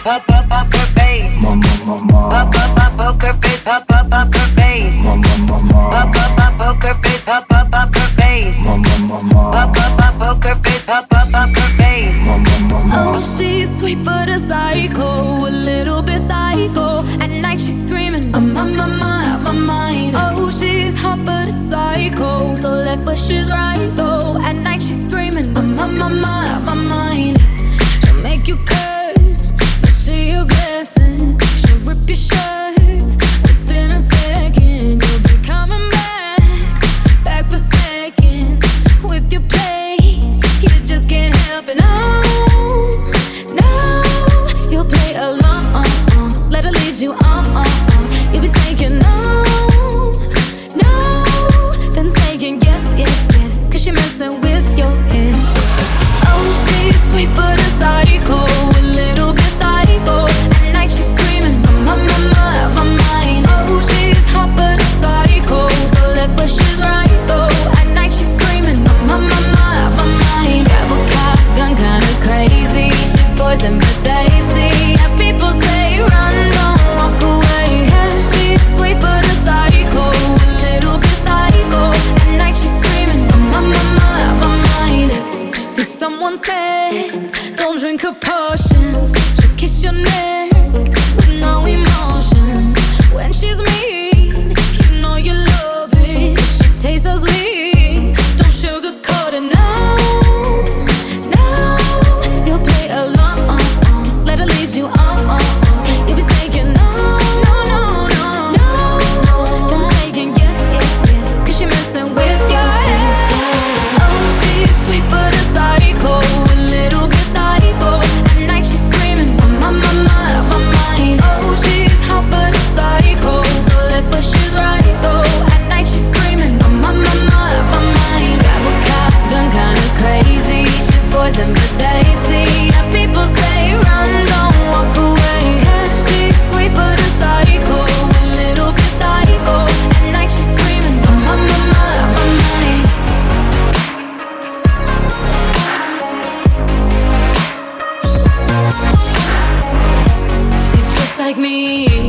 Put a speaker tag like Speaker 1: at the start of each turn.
Speaker 1: her face. Poker face, pop her face. Poker face, pop her face. Poker face, pop her face.
Speaker 2: Oh, she's sweet but a psycho, a little bit psycho. At night she's screaming, I'm on my mind. Oh, she's hot but a psycho, so left but she's right though. At night she's screaming, I'm on my mind. She'll make you curse, but she a blessing. She'll rip your shirt within a second. You'll be coming back for seconds with your play. You just can't help it. No, you'll play along. Let her lead you on. You'll be saying no, then saying yes, 'cause you're messing with your head. Oh, she's sweet but a psycho, a little bit psycho. At night she's screaming, I'm on my mind. Oh, she's hot but a psycho, so left but she's right though. At night she's screaming, I'm on my mind. Grab a cop gun, kinda crazy. She's poison but tasty. Yeah, people say run, don't walk away. Yeah, she's sweet but a psycho, a little bit psycho. At night she's screaming, I'm on my mind. See, someone said, don't drink her potions. She'll kiss your neck with no emotion. When she's mean, you know you love it. She tastes so sweet, don't sugarcoat it. No, you'll play along. Let her lead you on. You'll be saying no, then saying yes, 'cause you're messing with your head. Oh, she's sweet but a psycho, a little bit psycho. At night she's screaming, I'm on my mind. Oh, she's hot but a psycho, so left but she's right though. At night she's screaming, I'm on my mind. Grab a cop gun, kinda crazy. She's poison but tasty. Yeah, people say run, don't walk away. 'Cause she's sweet but a psycho, a little bit psycho. At night she's screaming, I'm on my mind. You're just like me.